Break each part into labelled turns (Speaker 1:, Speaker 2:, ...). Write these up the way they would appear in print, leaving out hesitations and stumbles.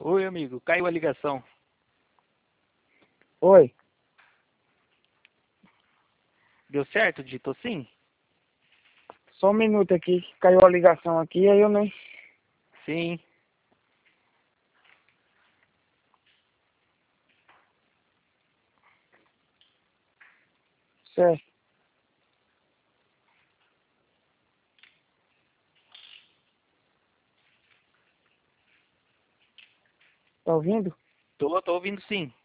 Speaker 1: Oi, amigo, caiu a ligação.
Speaker 2: Oi,
Speaker 1: Deu certo? Digitou sim?
Speaker 2: só um minuto aqui, que caiu a ligação aqui, aí eu nem...
Speaker 1: Sim.
Speaker 2: Certo. Tá ouvindo?
Speaker 1: Tô ouvindo sim.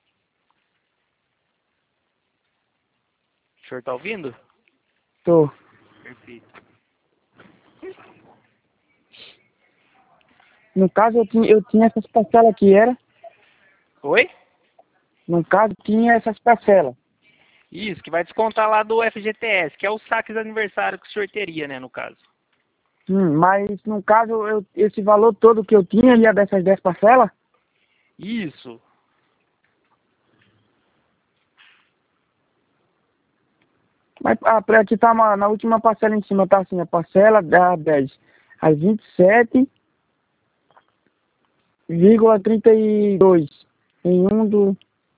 Speaker 1: O senhor tá ouvindo?
Speaker 2: Tô.
Speaker 1: Perfeito.
Speaker 2: No caso, eu tinha essas parcelas aqui, era?
Speaker 1: Oi?
Speaker 2: No caso, tinha essas parcelas.
Speaker 1: Isso, que vai descontar lá do FGTS, que é o saque de aniversário que o senhor teria, né, no caso.
Speaker 2: Mas, no caso, esse valor todo que eu tinha ia dessas 10 parcelas?
Speaker 1: Isso.
Speaker 2: Mas aqui tá na última parcela em cima, tá assim, a parcela da 10. Aí 27,32 em 1 do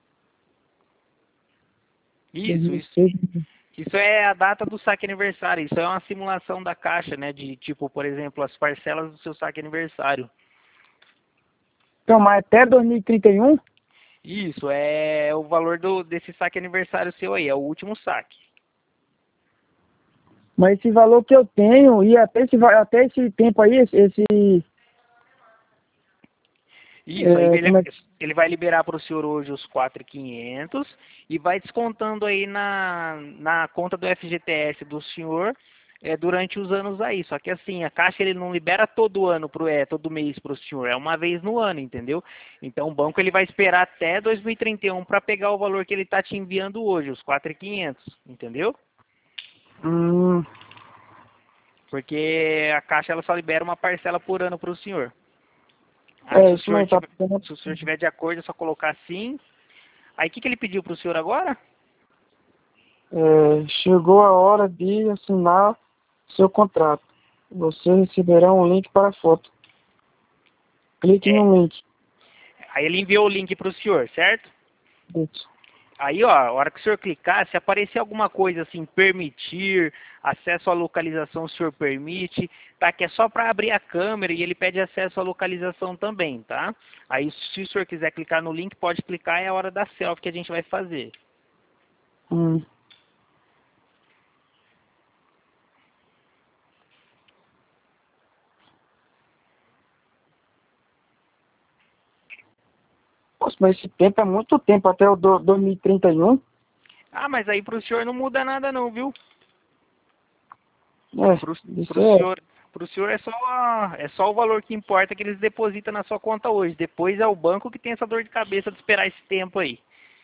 Speaker 1: Isso, isso.
Speaker 2: 2006.
Speaker 1: Isso é a data do saque aniversário. Isso é uma simulação da caixa, né? De tipo, por exemplo, as parcelas do seu saque aniversário.
Speaker 2: Então, mas até 2031?
Speaker 1: Isso, é o valor desse saque aniversário seu aí, é o último saque.
Speaker 2: Mas esse valor que eu tenho, e até esse tempo aí,
Speaker 1: Isso, aí
Speaker 2: como é que...
Speaker 1: ele vai liberar para o senhor hoje os 4.500 e vai descontando aí na conta do FGTS do senhor durante os anos aí. Só que assim, a Caixa ele não libera todo ano todo mês para o senhor, é uma vez no ano, entendeu? Então o banco ele vai esperar até 2031 para pegar o valor que ele está te enviando hoje, os 4.500, entendeu?
Speaker 2: Hum,
Speaker 1: Porque a Caixa ela só libera uma parcela por ano para o senhor. Aí
Speaker 2: isso mesmo, tá ficando...
Speaker 1: se o senhor tiver de acordo, é só colocar sim. Aí o que ele pediu para o senhor agora?
Speaker 2: Chegou a hora de assinar seu contrato. Você receberá um link para a foto. Clique
Speaker 1: É,
Speaker 2: no link.
Speaker 1: aí ele enviou o link para o senhor, certo?
Speaker 2: Isso.
Speaker 1: Aí, ó, a hora que o senhor clicar, se aparecer alguma coisa assim, permitir, acesso à localização, o senhor permite, tá? Que é só para abrir a câmera e ele pede acesso à localização também, tá? Aí, se o senhor quiser clicar no link, pode clicar, é a hora da selfie que a gente vai fazer.
Speaker 2: Hum. Nossa, mas esse tempo é muito tempo, até o 2031.
Speaker 1: Ah, mas aí pro senhor não muda nada não, viu? Pro,
Speaker 2: Isso
Speaker 1: pro senhor, pro senhor é só o valor que importa que eles depositam na sua conta hoje. Depois é o banco que tem essa dor de cabeça de esperar esse tempo aí.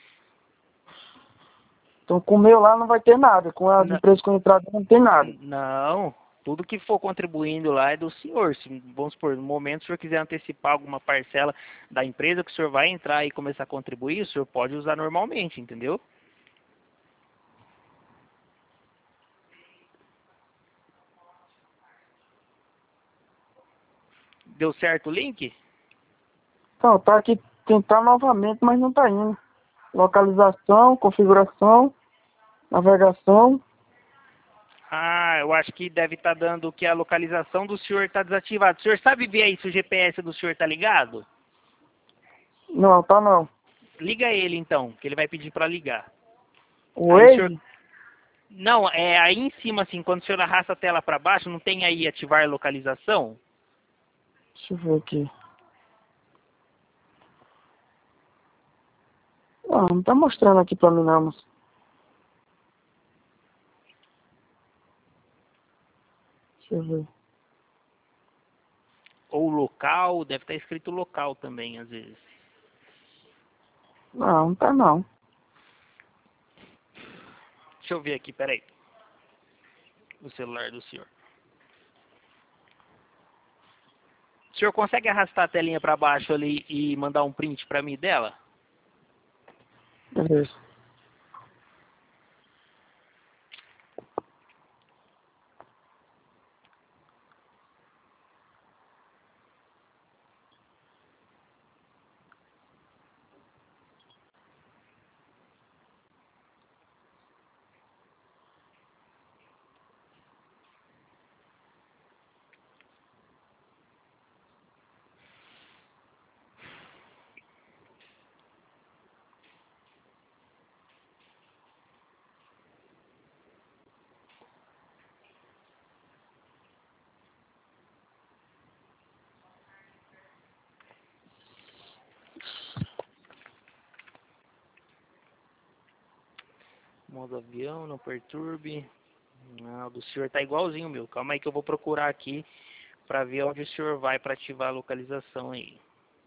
Speaker 2: Então, com o meu lá não vai ter nada. Com as
Speaker 1: N-
Speaker 2: empresas contratadas não tem nada.
Speaker 1: não, tudo que for contribuindo lá é do senhor. Se, vamos supor, no momento, se o senhor quiser antecipar alguma parcela da empresa que o senhor vai entrar e começar a contribuir, o senhor pode usar normalmente, entendeu? Deu certo o link?
Speaker 2: Então, tá aqui tentar novamente, mas não tá indo. Localização, configuração, navegação.
Speaker 1: Ah, eu acho que deve estar dando que a localização do senhor está desativada. O senhor sabe ver aí se o GPS do senhor está ligado?
Speaker 2: Não, tá não.
Speaker 1: Liga ele então, que ele vai pedir para ligar.
Speaker 2: O
Speaker 1: Aí o senhor.
Speaker 2: Waze,
Speaker 1: Não, é aí em cima, assim, quando o senhor arrasta a tela para baixo, não tem aí ativar localização?
Speaker 2: deixa eu ver aqui. Não tá mostrando aqui pra mim não, moço. Deixa eu ver.
Speaker 1: Ou local, deve estar escrito local também, às vezes.
Speaker 2: Não tá não.
Speaker 1: Deixa eu ver aqui, peraí. O celular do senhor. O senhor consegue arrastar a telinha para baixo ali e mandar um print para mim dela?
Speaker 2: Beleza.
Speaker 1: Modo avião, não perturbe. Não, do senhor tá igualzinho o meu. Calma aí que eu vou procurar aqui para ver onde o senhor vai para ativar a localização aí.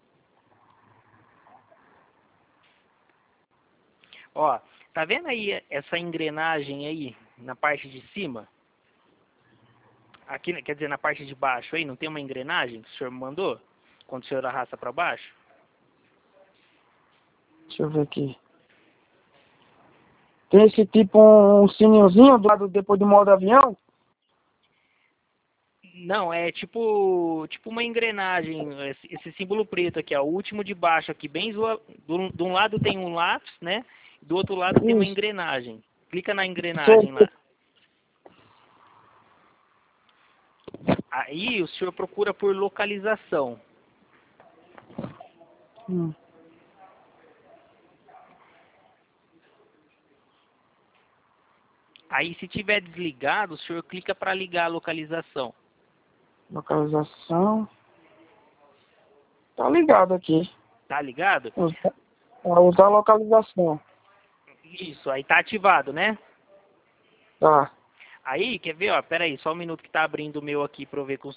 Speaker 1: Ó, tá vendo aí essa engrenagem aí na parte de cima? Aqui, quer dizer, na parte de baixo aí, não tem uma engrenagem que o senhor me mandou? Quando o senhor arrasta para baixo?
Speaker 2: Deixa eu ver aqui. Tem esse tipo um sininhozinho do lado depois do modo avião?
Speaker 1: Não, é tipo uma engrenagem, esse símbolo preto aqui, ó, o último de baixo aqui, bem de um lado tem um lápis, né? Do outro lado tem uma
Speaker 2: Isso.
Speaker 1: engrenagem. Clica na engrenagem
Speaker 2: Sei.
Speaker 1: lá. Aí o senhor procura por localização.
Speaker 2: Hum.
Speaker 1: Aí se tiver desligado, o senhor clica para ligar a localização.
Speaker 2: Localização. Tá ligado aqui.
Speaker 1: Tá ligado?
Speaker 2: Usar a localização.
Speaker 1: Isso, aí tá ativado, né?
Speaker 2: Tá.
Speaker 1: Aí, quer ver, ó, pera aí, só um minuto que tá abrindo o meu aqui pra eu ver com o